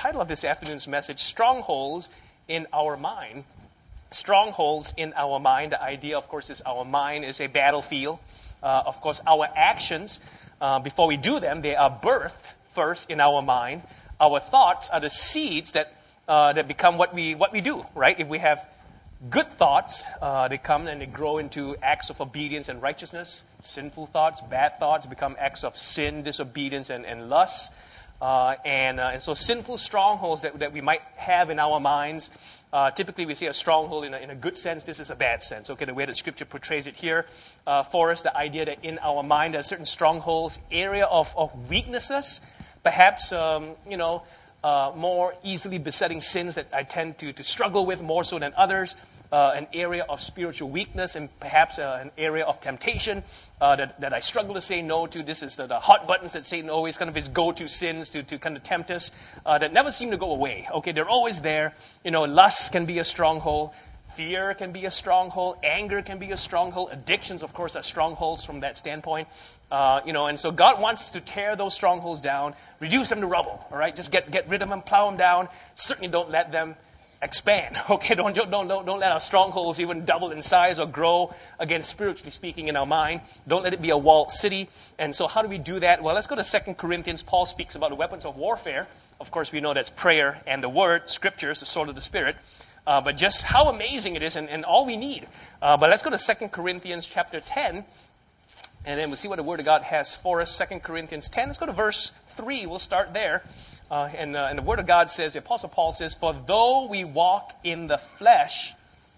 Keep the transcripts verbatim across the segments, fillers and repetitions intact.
title of this afternoon's message, Strongholds in Our Mind. Strongholds in our mind. The idea, of course, is our mind is a battlefield. Uh, of course, our actions, uh, before we do them, they are birthed first in our mind. Our thoughts are the seeds that uh, that become what we what we do, right? If we have good thoughts, uh, they come and they grow into acts of obedience and righteousness. Sinful thoughts, bad thoughts become acts of sin, disobedience, and, and lust. Uh, and, uh, and so sinful strongholds that, that we might have in our minds, uh, typically we see a stronghold in a, in a good sense. This is a bad sense. Okay, the way that Scripture portrays it here uh, for us, the idea that in our mind there are certain strongholds, area of, of weaknesses, perhaps, um, you know, uh, more easily besetting sins that I tend to, to struggle with more so than others. Uh, an area of spiritual weakness and perhaps uh, an area of temptation uh, that, that I struggle to say no to. This is the, the hot buttons that Satan always kind of his go-to sins to, to kind of tempt us uh, that never seem to go away. Okay, they're always there. You know, lust can be a stronghold. Fear can be a stronghold. Anger can be a stronghold. Addictions, of course, are strongholds from that standpoint. Uh, you know, and so God wants to tear those strongholds down, reduce them to rubble. All right, just get, get rid of them, plow them down. Certainly don't let them expand. Okay, don't, don't, don't, don't let our strongholds even double in size or grow, again, spiritually speaking, in our mind. Don't let it be a walled city. And so how do we do that? Well, let's go to Second Corinthians. Paul speaks about the weapons of warfare. Of course, we know that's prayer and the word, scriptures, the sword of the Spirit. Uh, but just how amazing it is and, and all we need. Uh, but let's go to Second Corinthians chapter ten. And then we'll see what the Word of God has for us. Second Corinthians ten. Let's go to verse three. We'll start there. Uh, and, uh, and the Word of God says, the Apostle Paul says, "For though we walk in the flesh,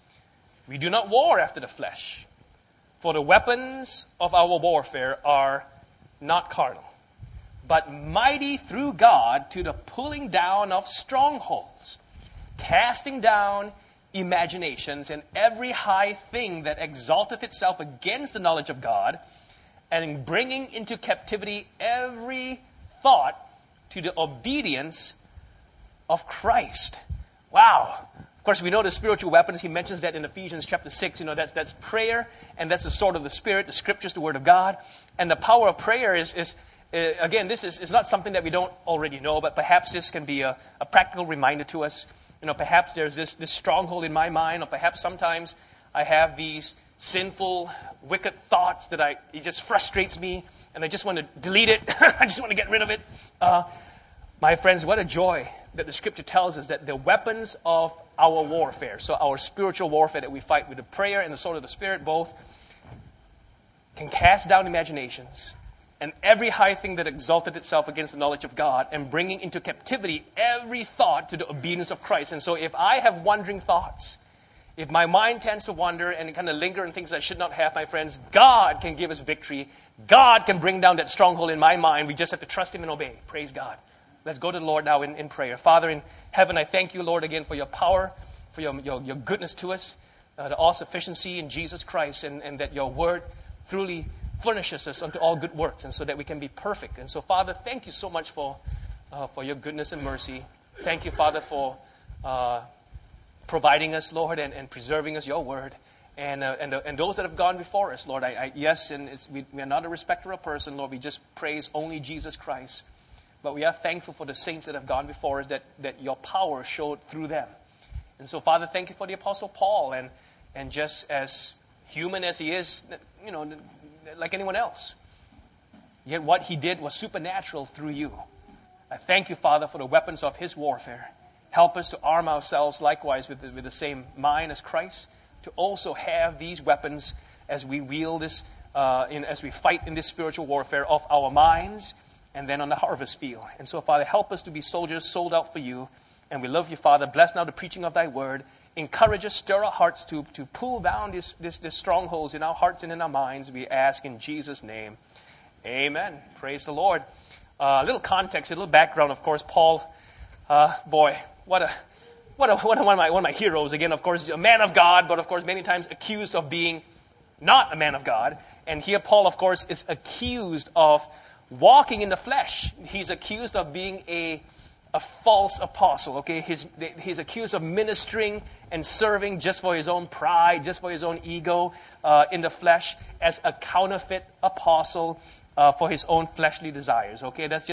we do not war after the flesh. For the weapons of our warfare are not carnal, but mighty through God to the pulling down of strongholds, casting down imaginations and every high thing that exalteth itself against the knowledge of God, and bringing into captivity every thought to the obedience of Christ." Wow. Of course, we know the spiritual weapons. He mentions that in Ephesians chapter six. You know, that's that's prayer, and that's the sword of the Spirit, the Scriptures, the Word of God. And the power of prayer is, is uh, again, this is, is not something that we don't already know, but perhaps this can be a, a practical reminder to us. You know, perhaps there's this, this stronghold in my mind, or perhaps sometimes I have these sinful, wicked thoughts that I it just frustrates me, and I just want to delete it. I just want to get rid of it. Uh, my friends, what a joy that the Scripture tells us that the weapons of our warfare, so our spiritual warfare that we fight with the prayer and the sword of the Spirit, both can cast down imaginations and every high thing that exalted itself against the knowledge of God, and bringing into captivity every thought to the obedience of Christ. And so if I have wandering thoughts, if my mind tends to wander and kind of linger in things I should not have, my friends, God can give us victory. God can bring down that stronghold in my mind. We just have to trust Him and obey. Praise God. Let's go to the Lord now in, in prayer. Father in heaven, I thank you, Lord, again for your power, for your, your, your goodness to us, uh, the all-sufficiency in Jesus Christ, and, and that your word truly furnishes us unto all good works, and so that we can be perfect. And so, Father, thank you so much for uh, for your goodness and mercy. Thank you, Father, for uh, providing us, Lord, and, and preserving us your word. And uh, and, uh, and those that have gone before us, Lord, I, I yes, and it's, we, we are not a respecter of person, Lord. We just praise only Jesus Christ. But we are thankful for the saints that have gone before us, that, that your power showed through them. And so, Father, thank you for the Apostle Paul, and and just as human as he is, you know, like anyone else, yet what he did was supernatural through you. I thank you, Father, for the weapons of his warfare. Help us to arm ourselves likewise with the, with the same mind as Christ, to also have these weapons as we wield this, uh, in, as we fight in this spiritual warfare of our minds, and then on the harvest field. And so, Father, help us to be soldiers sold out for you. And we love you, Father. Bless now the preaching of thy word. Encourage us, stir our hearts to, to pull down these this, this strongholds in our hearts and in our minds. We ask in Jesus' name. Amen. Praise the Lord. Uh, a little context, a little background, of course. Paul, uh, boy, what a, what a, what a, one of my, one of my heroes. Again, of course, a man of God, but of course, many times accused of being not a man of God. And here Paul, of course, is accused of walking in the flesh. He's accused of being a a false apostle, okay? He's, he's accused of ministering and serving just for his own pride, just for his own ego uh, in the flesh, as a counterfeit apostle uh, for his own fleshly desires, okay? That's just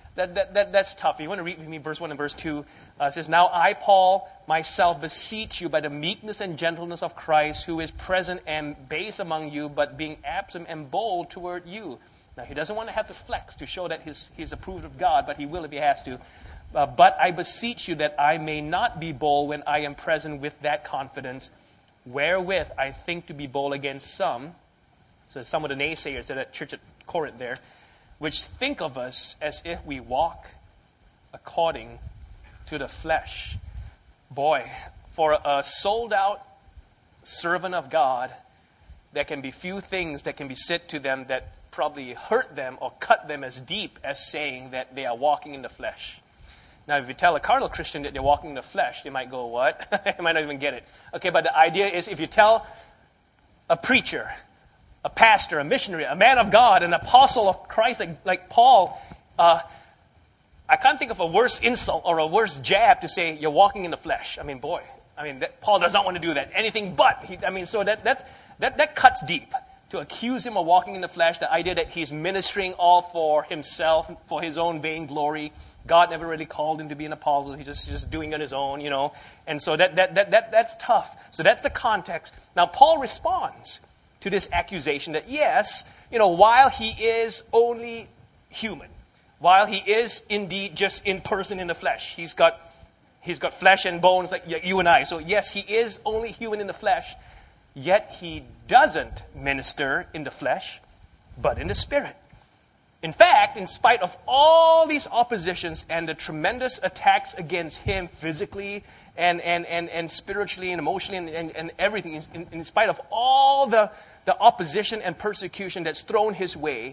that, that, that that's tough. You want to read with me verse one and verse two. Uh, it says, "Now I, Paul, myself beseech you by the meekness and gentleness of Christ, who is present and base among you, but being absent and bold toward you." Now, he doesn't want to have to flex to show that he's, he's approved of God, but he will if he has to. Uh, "but I beseech you that I may not be bold when I am present with that confidence, wherewith I think to be bold against some," so some of the naysayers at that church at Corinth there, "which think of us as if we walk according to the flesh." Boy, for a sold-out servant of God, there can be few things that can be said to them that probably hurt them or cut them as deep as saying that they are walking in the flesh. Now, if you tell a carnal Christian that they're walking in the flesh, they might go, "What?" They might not even get it. Okay, but the idea is if you tell a preacher, a pastor, a missionary, a man of God, an apostle of Christ like, like Paul, uh, I can't think of a worse insult or a worse jab to say you're walking in the flesh. I mean, boy, I mean, that, Paul does not want to do that. Anything but. He, I mean, so that that's, that that cuts deep. To accuse him of walking in the flesh, the idea that he's ministering all for himself, for his own vain glory. God never really called him to be an apostle. He's just, just doing it on his own, you know. And so that, that, that, that that's tough. So that's the context. Now, Paul responds to this accusation that, yes, you know, while he is only human, while he is indeed just in person in the flesh, he's got, he's got flesh and bones like you and I. So, yes, he is only human in the flesh. Yet he doesn't minister in the flesh, but in the Spirit. In fact, in spite of all these oppositions and the tremendous attacks against him physically and, and, and, and spiritually and emotionally and, and, and everything, in, in spite of all the, the opposition and persecution that's thrown his way,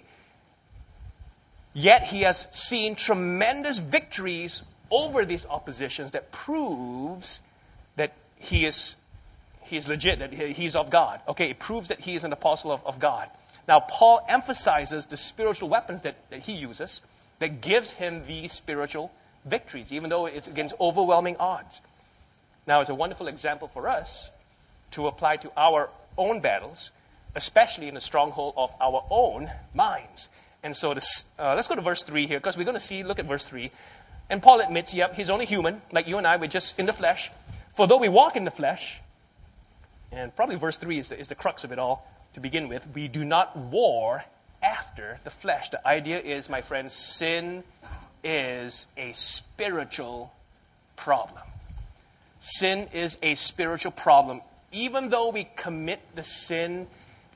yet he has seen tremendous victories over these oppositions that proves that he is He's legit, that he's of God. Okay, it proves that he is an apostle of, of God. Now, Paul emphasizes the spiritual weapons that, that he uses that gives him these spiritual victories, even though it's against overwhelming odds. Now, it's a wonderful example for us to apply to our own battles, especially in the stronghold of our own minds. And so this, uh, let's go to verse three here, because we're going to see, look at verse three. And Paul admits, yep, he's only human, like you and I, we're just in the flesh. "For though we walk in the flesh," and probably verse three is the, is the crux of it all to begin with, "we do not war after the flesh." The idea is, my friends, sin is a spiritual problem. Sin is a spiritual problem. Even though we commit the sin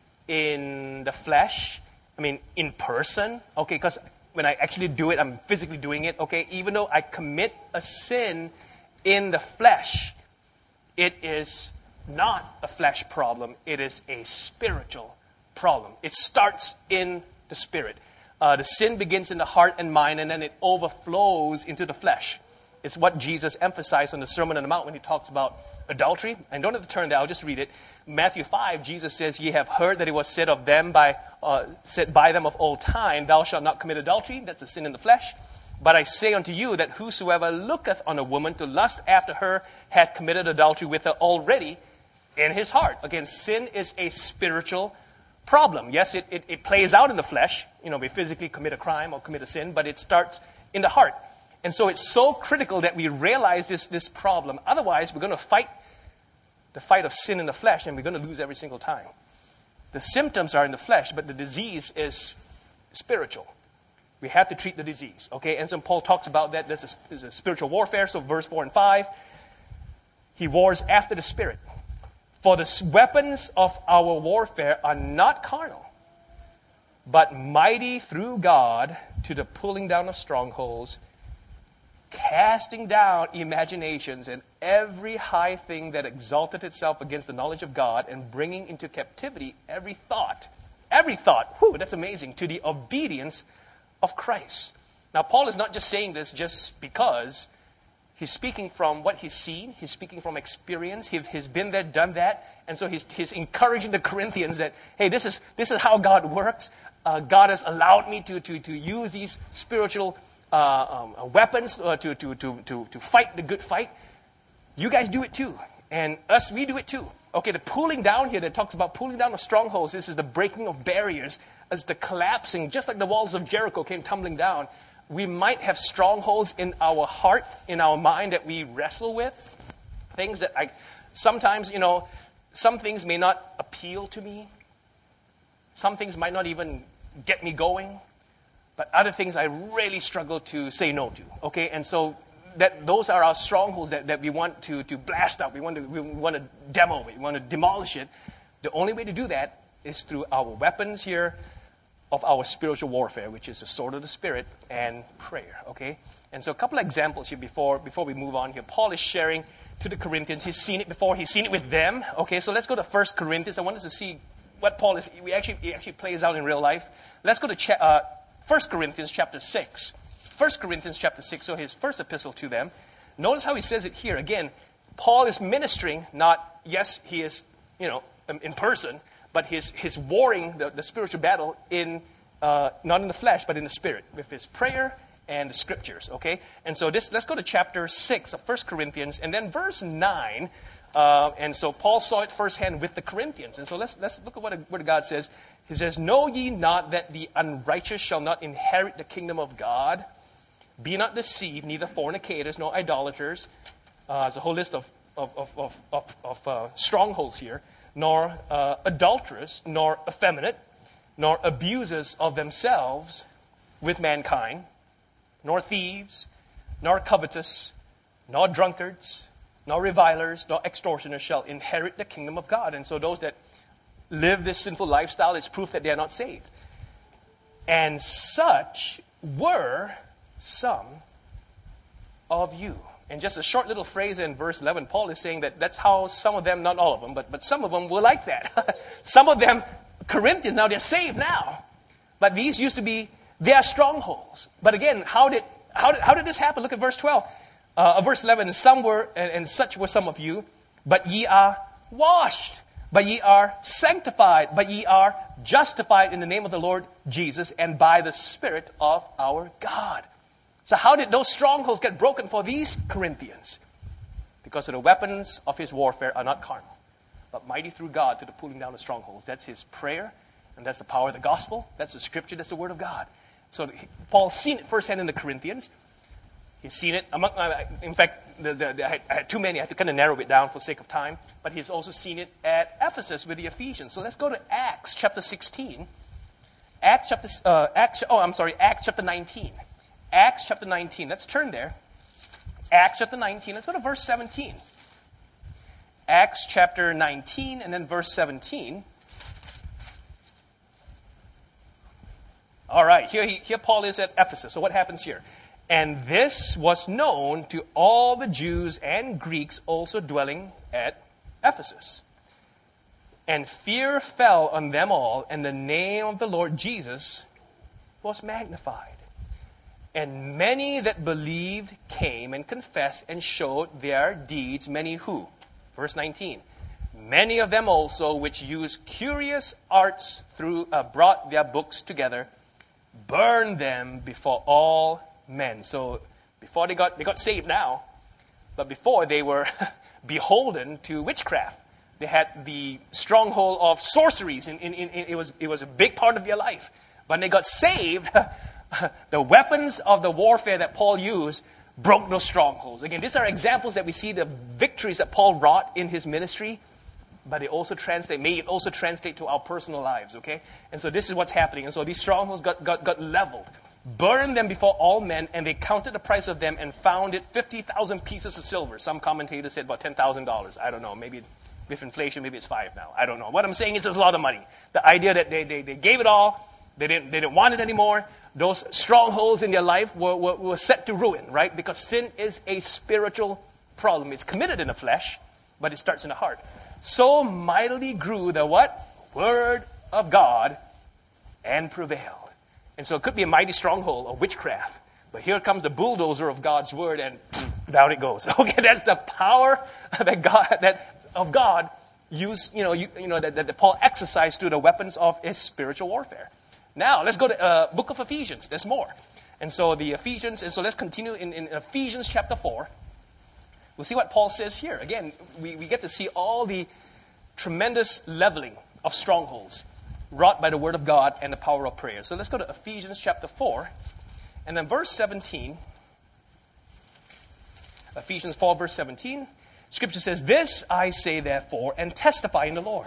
in the flesh, I mean, in person, okay, because when I actually do it, I'm physically doing it, okay, even though I commit a sin in the flesh, it is not a flesh problem. It is a spiritual problem. It starts in the spirit. Uh, the sin begins in the heart and mind, and then it overflows into the flesh. It's what Jesus emphasized on the Sermon on the Mount when he talks about adultery. And don't have to turn there, I'll just read it. Matthew five, Jesus says, "Ye have heard that it was said of them by, uh, said by them of old time, Thou shalt not commit adultery." That's a sin in the flesh. "But I say unto you that whosoever looketh on a woman to lust after her hath committed adultery with her already in his heart." Again, sin is a spiritual problem. Yes, it, it, it plays out in the flesh. You know, we physically commit a crime or commit a sin, but it starts in the heart. And so it's so critical that we realize this, this problem. Otherwise, we're going to fight the fight of sin in the flesh, and we're going to lose every single time. The symptoms are in the flesh, but the disease is spiritual. We have to treat the disease, okay? And so Paul talks about that. This is, this is spiritual warfare. So verse four and five, he wars after the Spirit. "For the weapons of our warfare are not carnal, but mighty through God to the pulling down of strongholds, casting down imaginations and every high thing that exalted itself against the knowledge of God, and bringing into captivity every thought." Every thought, whew, that's amazing, "to the obedience of Christ." Now, Paul is not just saying this just because. He's speaking from what he's seen. He's speaking from experience. He, he's been there, done that. And so he's, he's encouraging the Corinthians that, hey, this is this is how God works. Uh, God has allowed me to, to, to use these spiritual uh, um, weapons uh, to, to, to, to, to fight the good fight. You guys do it too. And us, we do it too. Okay, the pulling down here that talks about pulling down of strongholds. This is the breaking of barriers. As the collapsing, just like the walls of Jericho came tumbling down. we might have strongholds in our heart, in our mind that we wrestle with. Things that I, sometimes, you know, some things may not appeal to me. Some things might not even get me going. But other things I really struggle to say no to. Okay, and so that those are our strongholds that, that we want to, to blast out. We want to we want to demo it. We want to demolish it. The only way to do that is through our weapons here of our spiritual warfare, which is the sword of the Spirit and prayer. Okay, and so a couple of examples here before before we move on here. Paul is sharing to the Corinthians. He's seen it before. He's seen it with them. Okay, so let's go to First Corinthians. I want us to see what Paul is. We actually it actually plays out in real life. Let's go to cha- uh, First Corinthians chapter six. First Corinthians chapter six, so his first epistle to them. Notice how he says it here. Again, Paul is ministering, not, yes, he is, you know, in person, but his, his warring the, the spiritual battle in, uh, not in the flesh, but in the spirit, with his prayer and the scriptures, okay? And so this, let's go to chapter six of First Corinthians, and then verse nine. Uh, and so Paul saw it firsthand with the Corinthians. And so let's, let's look at what the Word of God says. He says, "Know ye not that the unrighteous shall not inherit the kingdom of God? Be not deceived, neither fornicators, nor idolaters." Uh, there's a whole list of, of, of, of, of, of uh, strongholds here. "Nor uh, adulterers, nor effeminate, nor abusers of themselves with mankind, nor thieves, nor covetous, nor drunkards, nor revilers, nor extortioners shall inherit the kingdom of God." And so those that live this sinful lifestyle, it's proof that they are not saved. "And such were some of you." And just a short little phrase in verse eleven, Paul is saying that that's how some of them, not all of them, but, but some of them were like that. Some of them, Corinthians, now they're saved now. But these used to be their strongholds. But again, how did how did, how did this happen? Look at verse twelve. Uh, verse eleven, "And some were, and, and such were some of you, but ye are washed, but ye are sanctified, but ye are justified in the name of the Lord Jesus and by the Spirit of our God." So how did those strongholds get broken for these Corinthians? Because of the weapons of his warfare are not carnal, but mighty through God to the pulling down of strongholds. That's his prayer, and that's the power of the gospel. That's the scripture. That's the word of God. So Paul's seen it firsthand in the Corinthians. He's seen it among, in fact, the, the, the, I, had, I had too many. I had to kind of narrow it down for sake of time. But he's also seen it at Ephesus with the Ephesians. So let's go to Acts chapter sixteen. Acts chapter, uh, Acts, oh, I'm sorry, Acts chapter nineteen. Acts chapter nineteen. Let's turn there. Acts chapter nineteen. Let's go to verse seventeen. Acts chapter nineteen and then verse seventeen. All right, here, he, here Paul is at Ephesus. So what happens here? "And this was known to all the Jews and Greeks also dwelling at Ephesus. And fear fell on them all, and the name of the Lord Jesus was magnified. And many that believed came and confessed and showed their deeds." Many who? Verse nineteen. "Many of them also which used curious arts through uh, brought their books together, burned them before all men." So before they got they got saved now, but before they were beholden to witchcraft. They had the stronghold of sorceries, and, and, and it was it was a big part of their life. When they got saved, the weapons of the warfare that Paul used broke those strongholds. Again, these are examples that we see the victories that Paul wrought in his ministry, but it also translate, may it also translate to our personal lives, okay? And so this is what's happening. And so these strongholds got, got, got leveled, burned them before all men, and they counted the price of them and found it fifty thousand pieces of silver. Some commentators said about ten thousand dollars. I don't know, maybe with inflation, maybe it's five now. I don't know. What I'm saying is it's a lot of money. The idea that they, they, they gave it all, they didn't, they didn't want it anymore. Those strongholds in their life were, were, were set to ruin, right? Because sin is a spiritual problem. It's committed in the flesh, but it starts in the heart. So mightily grew the what? Word of God and prevailed. And so it could be a mighty stronghold of witchcraft. But here comes the bulldozer of God's word, and down it goes. Okay, that's the power that God that of God used, you know, you, you know that, that Paul exercised through the weapons of his spiritual warfare. Now, let's go to uh, book of Ephesians. There's more. And so the Ephesians, and so let's continue in, in Ephesians chapter four. We'll see what Paul says here. Again, we, we get to see all the tremendous leveling of strongholds wrought by the word of God and the power of prayer. So let's go to Ephesians chapter four. And then verse seventeen, Ephesians four, verse seventeen, Scripture says, "This I say therefore, and testify in the Lord,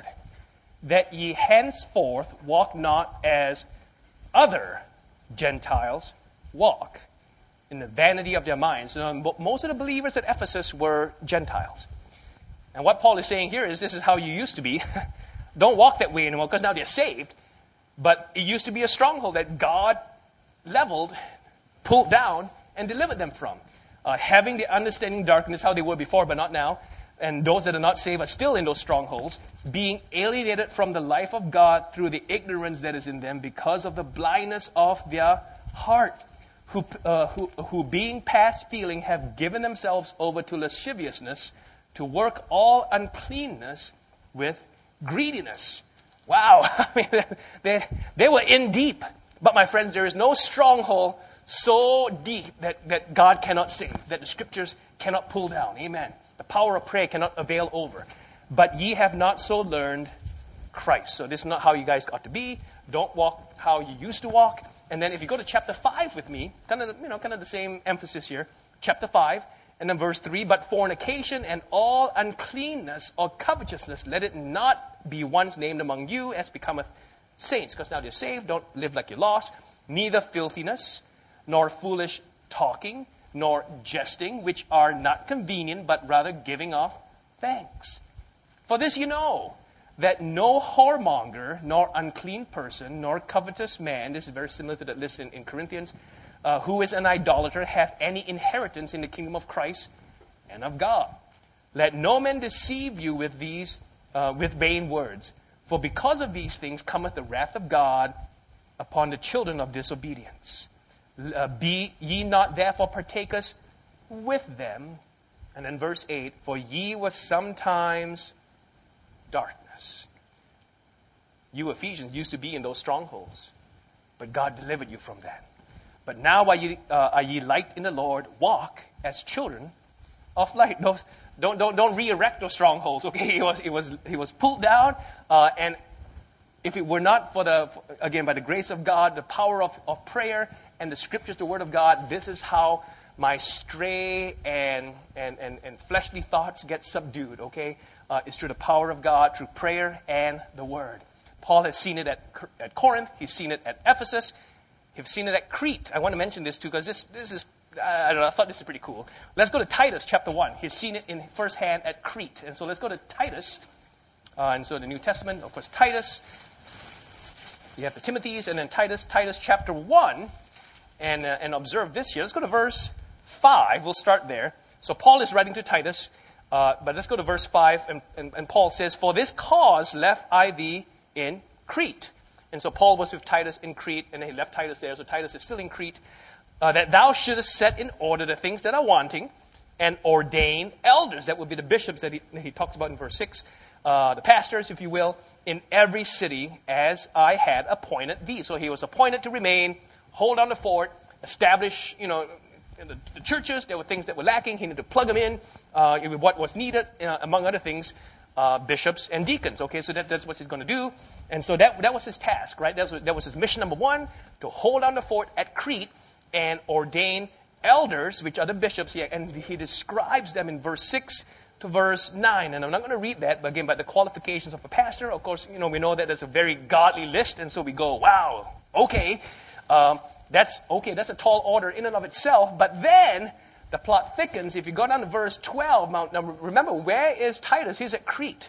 that ye henceforth walk not as other Gentiles walk, in the vanity of their minds." Now, most of the believers at Ephesus were Gentiles. And what Paul is saying here is, this is how you used to be. Don't walk that way anymore, because now they're saved. But it used to be a stronghold that God leveled, pulled down, and delivered them from. Uh, having the understanding darkness, how they were before, but not now. And those that are not saved are still in those strongholds, being alienated from the life of God through the ignorance that is in them because of the blindness of their heart, who, uh, who, who being past feeling have given themselves over to lasciviousness, to work all uncleanness with greediness. Wow, I mean, they, they were in deep. But my friends, there is no stronghold so deep that, that God cannot save, that the Scriptures cannot pull down. Amen. The power of prayer cannot avail over. But ye have not so learned Christ. So this is not how you guys got to be. Don't walk how you used to walk. And then if you go to chapter five with me, kind of, you know, kind of the same emphasis here. Chapter five, and then verse three, "But fornication and all uncleanness or covetousness, let it not be once named among you as becometh saints." Because now you're saved, don't live like you're lost. "Neither filthiness, nor foolish talking, nor jesting, which are not convenient, but rather giving of thanks. For this you know, that no whoremonger, nor unclean person, nor covetous man," this is very similar to that list in, in Corinthians, uh, "who is an idolater, hath any inheritance in the kingdom of Christ and of God. Let no man deceive you with these, uh, with vain words. For because of these things cometh the wrath of God upon the children of disobedience. Uh, be ye not therefore partakers with them." And then verse eight, "For ye were sometimes darkness." You Ephesians used to be in those strongholds, but God delivered you from that. "But now are ye, uh, are ye light in the Lord, walk as children of light." Don't, don't, don't, don't re-erect those strongholds, okay? It was, it was, it was pulled down, uh, and if it were not for the, again, by the grace of God, the power of, of prayer, and the Scriptures, the Word of God, this is how my stray and and, and, and fleshly thoughts get subdued, okay? Uh, it's through the power of God, through prayer and the Word. Paul has seen it at, at Corinth. He's seen it at Ephesus. He's seen it at Crete. I want to mention this too, because this, this is, I don't know, I thought this is pretty cool. Let's go to Titus chapter one. He's seen it in firsthand at Crete. And so let's go to Titus. Uh, and so the New Testament, of course, Titus. You have the Timothys, and then Titus, Titus chapter one. And, uh, and observe this here. Let's go to verse five. We'll start there. So Paul is writing to Titus, uh, but let's go to verse five. And, and, and Paul says, "For this cause left I thee in Crete." And so Paul was with Titus in Crete, and he left Titus there. So Titus is still in Crete. Uh, "that thou shouldest set in order the things that are wanting, and ordain elders." That would be the bishops that he, he talks about in verse six. Uh, the pastors, if you will, "in every city, as I had appointed thee." So he was appointed to remain, hold on the fort, establish, you know, the, the churches. There were things that were lacking. He needed to plug them in uh, with what was needed, uh, among other things, uh, bishops and deacons. Okay, so that, that's what he's going to do. And so that that was his task, right? That was, that was his mission number one, to hold on the fort at Crete and ordain elders, which are the bishops here. And he describes them in verse six to verse nine. And I'm not going to read that, but again, by the qualifications of a pastor, of course, you know, we know that there's a very godly list. And so we go, wow, okay. Um, that's okay. That's a tall order in and of itself. But then the plot thickens. If you go down to verse twelve, now remember, where is Titus? He's at Crete.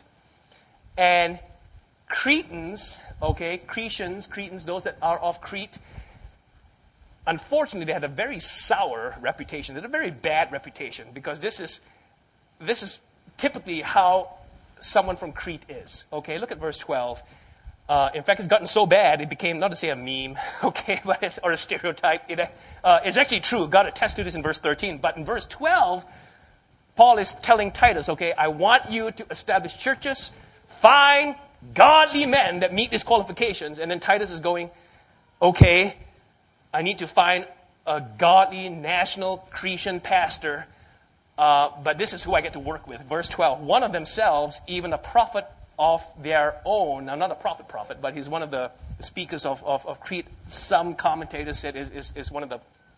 And Cretans, okay, Cretians, Cretans, those that are of Crete, unfortunately, they had a very sour reputation. They had a very bad reputation, because this is this is typically how someone from Crete is. Okay, look at verse twelve. Uh, in fact, it's gotten so bad, it became, not to say a meme, okay, but it's, or a stereotype. It, uh, it's actually true. God attests to this in verse thirteen. But in verse twelve, Paul is telling Titus, okay, I want you to establish churches, find godly men that meet these qualifications. And then Titus is going, okay, I need to find a godly national Cretan pastor, uh, but this is who I get to work with. Verse twelve, one of themselves, even a prophet of their own. Now, not a prophet prophet, but he's one of the speakers of, of, of Crete. Some commentators said is, is, is one of the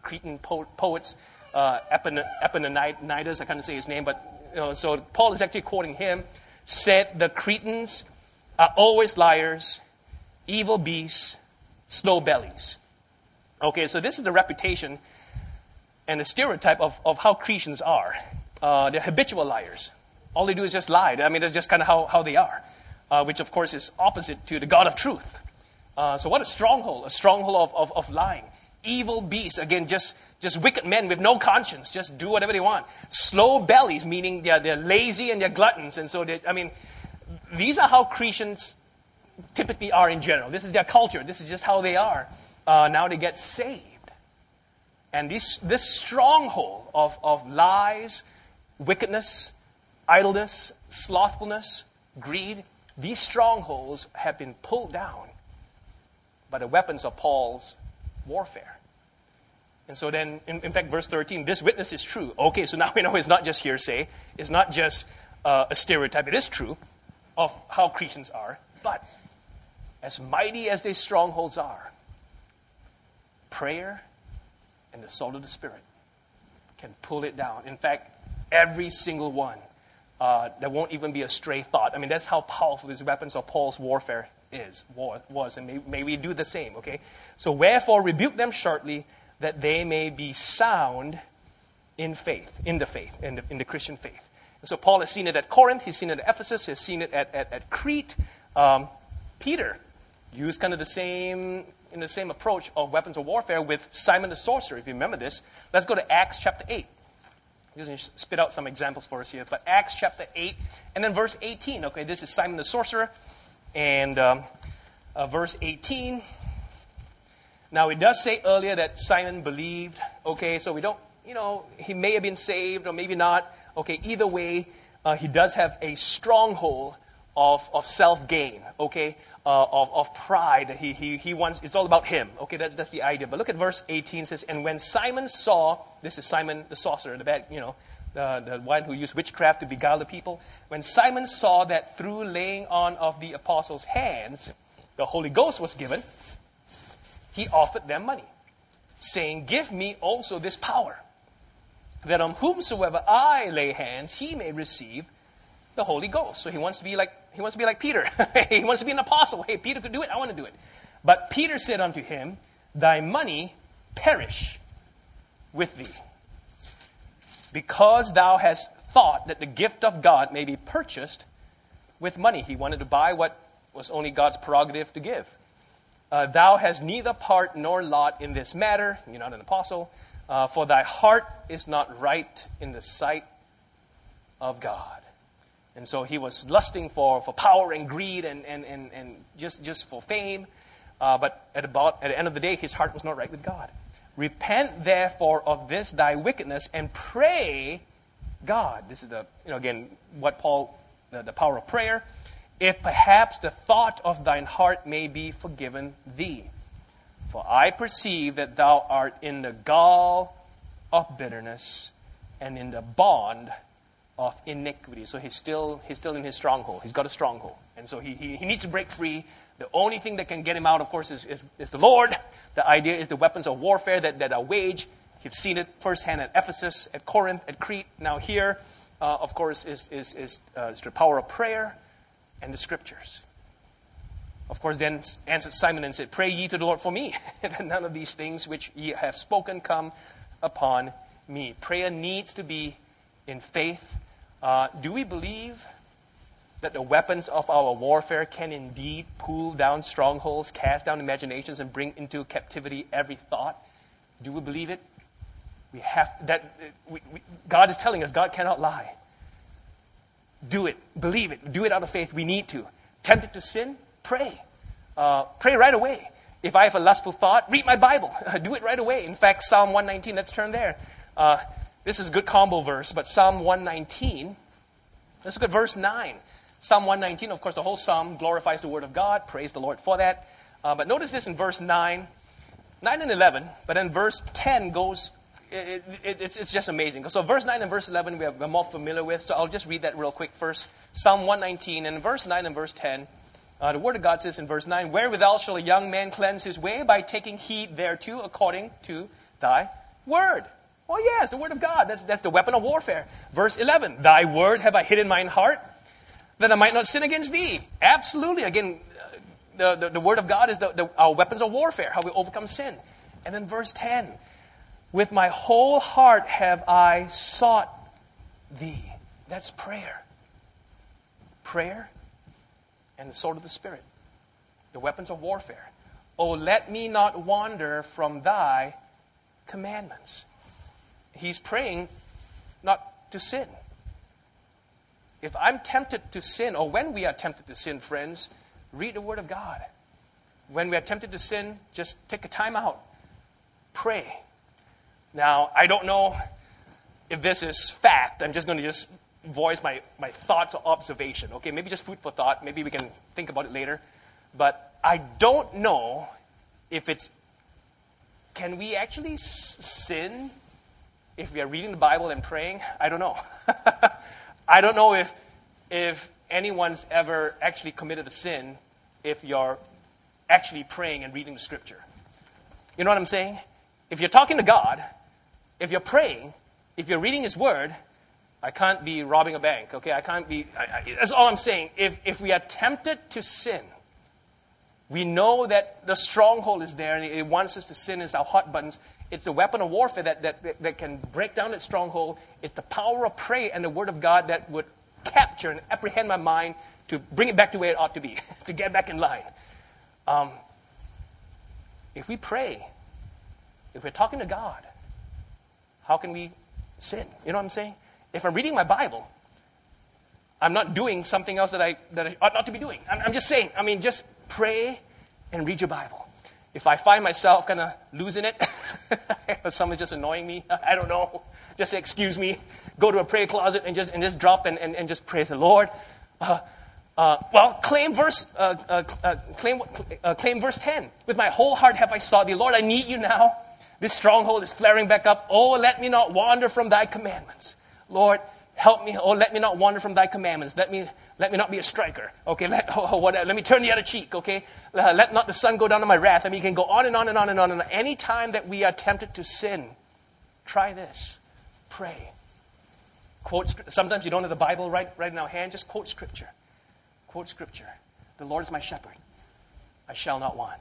Cretan po- poets, uh, Epin- Epaminondas, I can't say his name, but you know, so Paul is actually quoting him, said the Cretans are always liars, evil beasts, slow bellies. Okay, so this is the reputation and the stereotype of, of how Cretans are. Uh, they're habitual liars. All they do is just lie. I mean, that's just kind of how, how they are, uh, which of course is opposite to the God of truth. Uh, so what a stronghold, a stronghold of, of, of lying. Evil beasts, again, just, just wicked men with no conscience, just do whatever they want. Slow bellies, meaning they're, they're lazy and they're gluttons. And so, they, I mean, these are how Cretans typically are in general. This is their culture. This is just how they are. Uh, now they get saved. And this, this stronghold of, of lies, wickedness, idleness, slothfulness, greed, these strongholds have been pulled down by the weapons of Paul's warfare. And so then, in, in fact, verse thirteen, this witness is true. Okay, so now we know it's not just hearsay. It's not just uh, a stereotype. It is true of how Cretans are. But as mighty as these strongholds are, prayer and the sword of the Spirit can pull it down. In fact, every single one. Uh, there won't even be a stray thought. I mean, that's how powerful these weapons of Paul's warfare is, war, was, and may, may we do the same, okay? So, wherefore, rebuke them shortly, that they may be sound in faith, in the faith, in the, in the Christian faith. And so, Paul has seen it at Corinth, he's seen it at Ephesus, he's seen it at, at, at Crete. Um, Peter used kind of the same, in the same approach of weapons of warfare with Simon the sorcerer, if you remember this. Let's go to Acts chapter eight. I'm going to spit out some examples for us here. But Acts chapter eight, and then verse eighteen. Okay, this is Simon the sorcerer. And um, uh, verse eighteen. Now, it does say earlier that Simon believed. Okay, so we don't, you know, he may have been saved or maybe not. Okay, either way, uh, he does have a stronghold of, of self-gain. Okay, uh, of, of pride. He, he, he wants, it's all about him. Okay, that's, that's the idea. But look at verse eighteen. It says, and when Simon saw, this is Simon the sorcerer, the bad, you know, the, the one who used witchcraft to beguile the people. When Simon saw that through laying on of the apostles' hands, the Holy Ghost was given, he offered them money, saying, give me also this power, that on whomsoever I lay hands, he may receive the Holy Ghost. So he wants to be like, he wants to be like Peter. He wants to be an apostle. Hey, Peter could do it. I want to do it. But Peter said unto him, thy money perish with thee, because thou hast thought that the gift of God may be purchased with money. He wanted to buy what was only God's prerogative to give. Uh, thou hast neither part nor lot in this matter. You're not an apostle. Uh, for thy heart is not right in the sight of God. And so he was lusting for, for power and greed and, and, and, and just, just for fame. Uh, but at, about, at the end of the day, his heart was not right with God. Repent therefore of this thy wickedness and pray God. This is the, you know, again, what Paul, the, the power of prayer. If perhaps the thought of thine heart may be forgiven thee. For I perceive that thou art in the gall of bitterness and in the bond of iniquity. So he's still he's still in his stronghold. He's got a stronghold. And so he, he, he needs to break free. The only thing that can get him out, of course, is, is, is the Lord. The idea is the weapons of warfare that, that are waged. You've seen it firsthand at Ephesus, at Corinth, at Crete. Now here, uh, of course, is, is, is, uh, is the power of prayer and the scriptures. Of course, then answered Simon and said, pray ye to the Lord for me, that none of these things which ye have spoken come upon me. Prayer needs to be in faith. Uh, do we believe that the weapons of our warfare can indeed pull down strongholds, cast down imaginations, and bring into captivity every thought? Do we believe it? We have that. We, we, God is telling us God cannot lie. Do it. Believe it. Do it out of faith. We need to. Tempted to sin? Pray. Uh, pray right away. If I have a lustful thought, read my Bible. Do it right away. In fact, Psalm one nineteen, let's turn there. Uh, this is a good combo verse, but Psalm one nineteen, let's look at verse nine. Psalm one nineteen, of course, the whole psalm glorifies the word of God. Praise the Lord for that. Uh, but notice this in verse nine, nine and eleven, but then verse ten goes, it, it, it's, it's just amazing. So verse nine and verse eleven we are, we're more familiar with, so I'll just read that real quick first. Psalm one nineteen, and in verse nine and verse ten, uh, the word of God says in verse nine, wherewithal shall a young man cleanse his way? By taking heed thereto according to thy Word. Oh yes, the Word of God. That's, that's the weapon of warfare. Verse eleven, thy word have I hid in mine heart, that I might not sin against thee. Absolutely. Again, the, the, the Word of God is the, the, our weapons of warfare, how we overcome sin. And then verse ten, with my whole heart have I sought thee. That's prayer. Prayer and the sword of the Spirit. The weapons of warfare. Oh, let me not wander from thy commandments. He's praying not to sin. If I'm tempted to sin, or when we are tempted to sin, friends, read the Word of God. When we are tempted to sin, just take a time out. Pray. Now, I don't know if this is fact. I'm just going to just voice my, my thoughts or observation. Okay, maybe just food for thought. Maybe we can think about it later. But I don't know if it's, can we actually s- sin if we are reading the Bible and praying? I don't know. I don't know if if anyone's ever actually committed a sin if you're actually praying and reading the Scripture. You know what I'm saying? If you're talking to God, if you're praying, if you're reading His Word, I can't be robbing a bank, okay? I can't be, I, I, that's all I'm saying. If if we are tempted to sin, we know that the stronghold is there and it wants us to sin. It's our hot buttons. It's a weapon of warfare that, that, that, that can break down that stronghold. It's the power of prayer and the Word of God that would capture and apprehend my mind to bring it back to where it ought to be, to get back in line. Um, if we pray, if we're talking to God, how can we sin? You know what I'm saying? If I'm reading my Bible, I'm not doing something else that I that I ought not to be doing. I'm, I'm just saying, I mean, just pray and read your Bible. If I find myself kind of losing it, or someone's just annoying me, I don't know, just say, excuse me, go to a prayer closet and just and just drop and, and, and just pray the Lord. Uh, uh, well, claim verse uh, uh, uh, claim uh, claim verse ten. With my whole heart have I sought thee, Lord. I need you now. This stronghold is flaring back up. Oh, let me not wander from thy commandments, Lord. Help me. Oh, let me not wander from thy commandments. Let me let me not be a striker. Okay, let oh, whatever. Let me turn the other cheek. Okay, uh, let not the sun go down on my wrath. I mean, you can go on and on and on and on. And any time that we are tempted to sin, try this. Pray. Quote. Sometimes you don't have the Bible right right in our hand. Just quote Scripture. Quote Scripture. The Lord is my shepherd. I shall not want.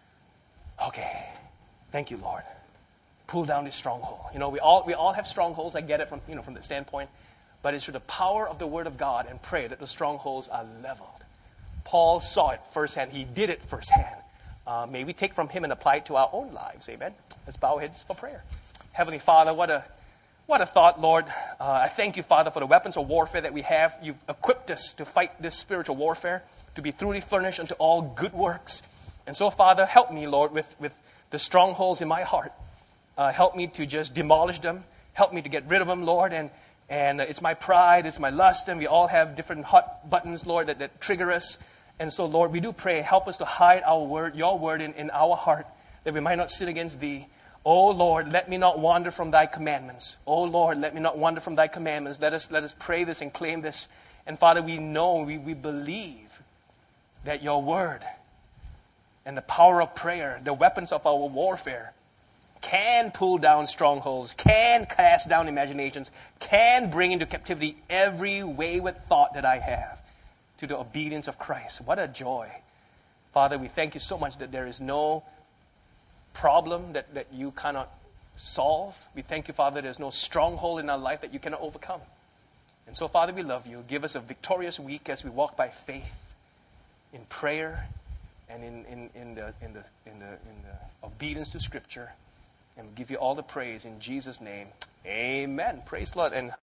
Okay. Thank you, Lord. Pull down this stronghold. You know, we all we all have strongholds. I get it from you know from the standpoint. But it's through the power of the Word of God and prayer that the strongholds are leveled. Paul saw it firsthand. He did it firsthand. Uh, may we take from him and apply it to our own lives. Amen. Let's bow our heads for prayer. Heavenly Father, what a what a thought, Lord. Uh, I thank you, Father, for the weapons of warfare that we have. You've equipped us to fight this spiritual warfare, to be truly furnished unto all good works. And so, Father, help me, Lord, with, with the strongholds in my heart. Uh, help me to just demolish them. Help me to get rid of them, Lord. And And it's my pride, it's my lust, and we all have different hot buttons, Lord, that, that trigger us. And so, Lord, we do pray, help us to hide our word, your word in, in our heart, that we might not sin against thee. Oh, Lord, let me not wander from thy commandments. Oh, Lord, let me not wander from thy commandments. Let us let us pray this and claim this. And, Father, we know, we, we believe that your word and the power of prayer, the weapons of our warfare, can pull down strongholds, can cast down imaginations, can bring into captivity every wayward thought that I have to the obedience of Christ. What a joy. Father, we thank you so much that there is no problem that, that you cannot solve. We thank you, Father, there's no stronghold in our life that you cannot overcome. And so, Father, we love you. Give us a victorious week as we walk by faith in prayer and in, in, in, the, in, the, in, the, in the obedience to Scripture. And we give you all the praise in Jesus' name. Amen. Praise the Lord. And